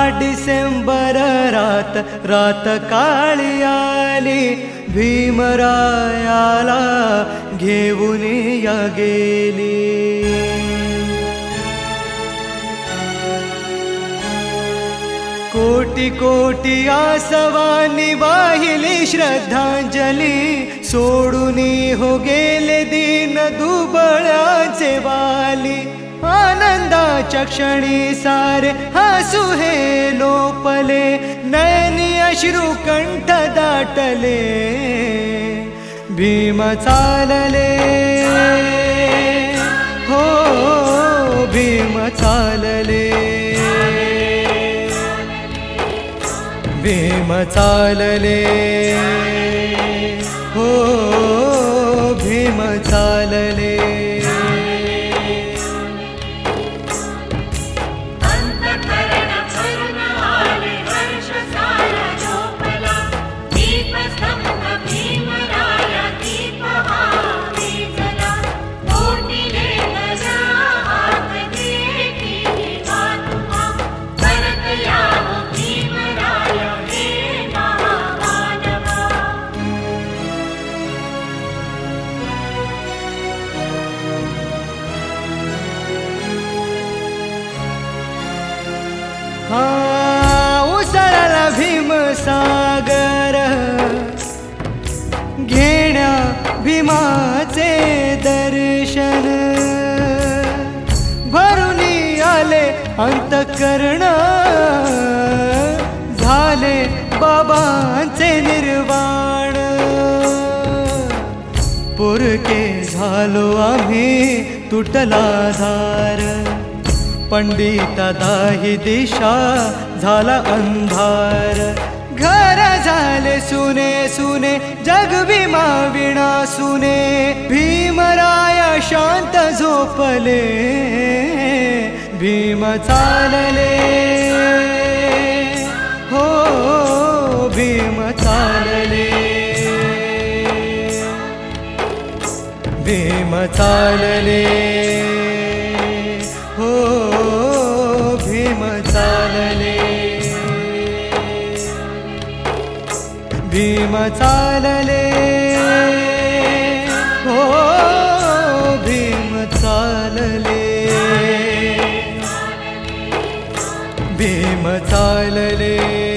डिसेंबर रात रात काळी आली, भीमरायाला घेऊन या गेली. कोटी कोटी आसवानी वाहिली श्रद्धांजली, सोडून हो गेले दीन दुबळाचे वाली. आनंदाच्या क्षणी सारे हसू हे लोपले, नयनी अश्रू कंठ दाटले. भीम चालले, हो भीम चालले, भीम चालले, हो भीम चालले. उसळला भीमसागर, घेण्या भीमाचे दर्शन. भरून आले अंतःकरण, झाले बाबांचे निर्वाण. पुरके झालो आम्ही तुटला धार, पंडिता दाही दिशा झाला अंधार. घर झाले सुने सुने, जग भीमा विणा सुने. भीमराया शांत झोपले, भीम चालले, हो भीम चालले, भीम चालले, हो भीम चालले, भीम चालले, हो भीम चालले, भीम चालले.